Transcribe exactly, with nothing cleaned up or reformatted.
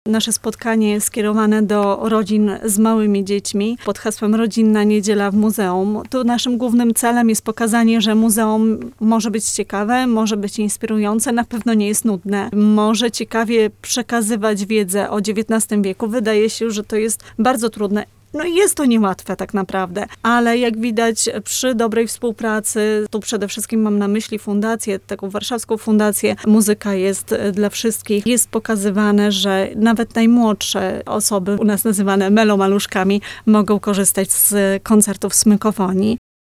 Nasze spotkanie jest skierowane do rodzin z małymi dziećmi pod hasłem Rodzinna Niedziela w Muzeum. Tu naszym głównym celem jest pokazanie, że muzeum może być ciekawe, może być inspirujące, na pewno nie jest nudne. Może ciekawie przekazywać wiedzę o dziewiętnastym wieku. Wydaje się, że to jest bardzo trudne. No i jest to niełatwe tak naprawdę, ale jak widać przy dobrej współpracy, tu przede wszystkim mam na myśli fundację, taką warszawską fundację, muzyka jest dla wszystkich. Jest pokazywane, że nawet najmłodsze osoby, u nas nazywane melomaluszkami, mogą korzystać z koncertów smykofonii.